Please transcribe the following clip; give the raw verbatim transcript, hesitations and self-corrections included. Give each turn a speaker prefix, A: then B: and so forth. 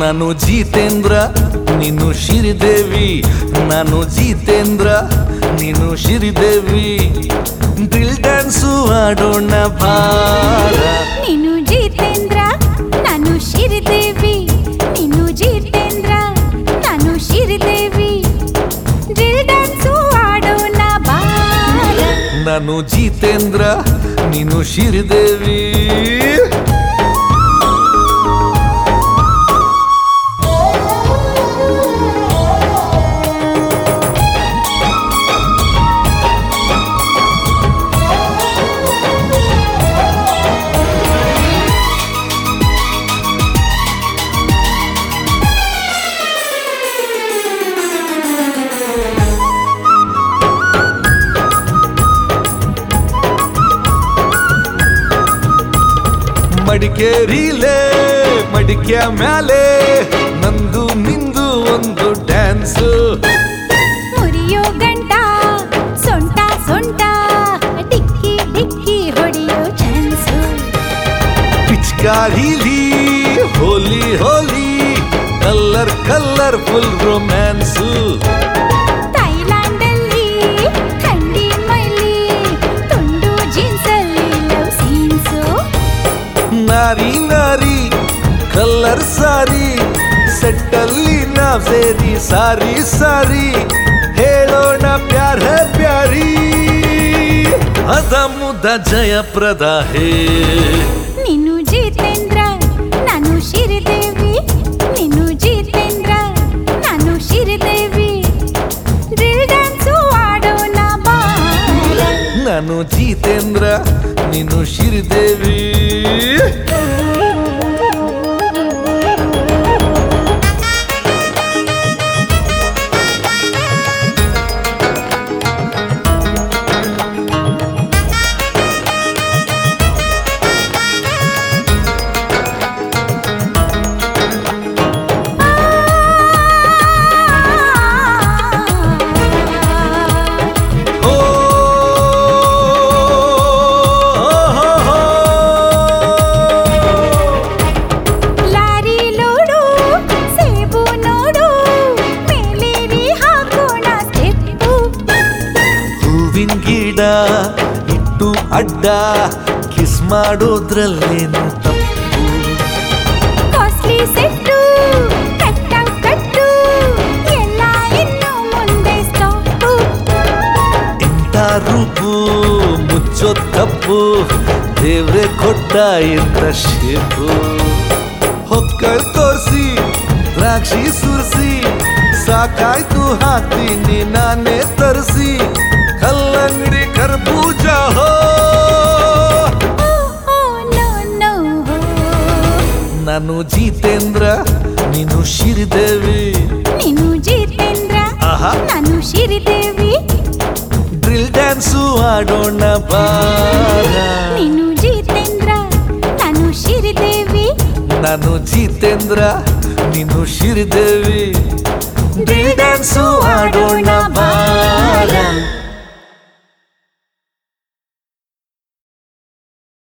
A: ನಾನು ಜಿತೇಂದ್ರ ನೀನು ಶ್ರೀದೇವಿ, ನಾನು ಜಿತೇಂದ್ರ ನೀನು ಶ್ರೀದೇವಿ, ಡ್ರಿಲ್ ಡ್ಯಾನ್ಸು ಆಡೋಣ ಬಾರ.
B: ನೀನು ಜಿತೇಂದ್ರ ನಾನು ಶ್ರೀದೇವಿ, ನೀನು ಜಿತೇಂದ್ರ ನಾನು ಶ್ರೀದೇವಿ, ಡ್ರಿಲ್ ಡ್ಯಾನ್ಸು ಆಡೋಣ ಬಾರ.
A: ನಾನು ಜಿತೇಂದ್ರ ನೀನು ಶ್ರೀದೇವಿ. ಮಡಿಕೇರಿಲೇ ಮಡಿಕೆಯ ಮ್ಯಾಲೆ ನಂದು ನಿಂದು ಒಂದು ಡ್ಯಾನ್ಸು,
B: ಮುರಿಯೋ ಗಂಟ ಸೊಂಟ ಸೊಂಟ ಡಿಕ್ಕಿ ಡಿಕ್ಕಿ ಹೊಡೆಯೋ ಚಾನ್ಸು,
A: ಪಿಚ್ಕಾರಿಲಿ Holi Holi colour colour full romance,
B: ಥೈಲ್ಯಾಂಡಲ್ಲಿ ಥಂಡಿ ಮೈಲಿ ತುಂಡು ಜೀನ್ಸಲ್ಲಿ ಲವ್ ಸೀನ್ಸು,
A: ನಾರಿ ನಾರಿ ಕಲ್ಲರ್ ಸಾರಿ ಸೆಟ್ಟಲ್ಲಿ ನಾವ್ ಸೇರಿ ಸಾರಿ ಸಾರಿ ಹೇಳೋಣ ಪ್ಯಾರ ಪ್ಯಾರಿ ಅದ ಮುದ ಜಯಪ್ರದ ಹೇ.
B: ನೀನು ಜಿತೇಂದ್ರ ನಾನು ಶ್ರೀದೇವಿ, ನೀನು ಜಿತೇಂದ್ರ ನಾನು ಶ್ರೀದೇವಿ, ಡ್ರಿಲ್ ಡ್ಯಾನ್ಸು ಆಡೋಣ ಬಾರ.
A: ನಾನು ಜಿತೇಂದ್ರ ನೀನು ಶ್ರೀದೇವಿ. ಗಿಡ ಇಟ್ಟು ಅಡ್ಡ ಕಿಸ್ ಮಾಡೋದ್ರಲ್ಲೇನು ತಪ್ಪು,
B: ಕಾಸ್ಟ್ಲಿ ಸೆಟ್ಟು ಕಟ್ಟ ಕಟ್ಟು ಎಲ್ಲ ಇನ್ನು ಮುಂದೆ ಸ್ಟಾಪು,
A: ಇಂಥ ರೂಪು ಮುಚ್ಚೋ ತಪ್ಪು ದೇವ್ರೆ ಕೊಟ್ಟ ಇಂಥ ಶೇಪು, ಹೊಕ್ಕಳ್ ತೋರಿಸಿ ದ್ರಾಕ್ಷಿ ಸುರಿಸಿ ಸಾಕಾಯ್ತು ಹಾಕ್ತೀನಿ ನಾನೇ ತರಿಸಿ ಕಲ್ಲಂಗಡಿ ಕರ್ಬೂಜ ಹೋ. ನಾನು ಜಿತೇಂದ್ರ ನೀನು ಶ್ರೀದೇವಿ,
B: ನೀನು ಜಿತೇಂದ್ರ ನಾನು ಶ್ರೀದೇವಿ,
A: ಡ್ರಿಲ್ ಡ್ಯಾನ್ಸು ಆಡೋಣ ಬಾರ.
B: ನೀನು ಜಿತೇಂದ್ರ ನಾನು ಶ್ರೀದೇವಿ,
A: ನಾನು ಜಿತೇಂದ್ರ ನೀನು ಶ್ರೀದೇವಿ, ಡ್ರಿಲ್ ಡ್ಯಾನ್ಸು ಆಡೋಣ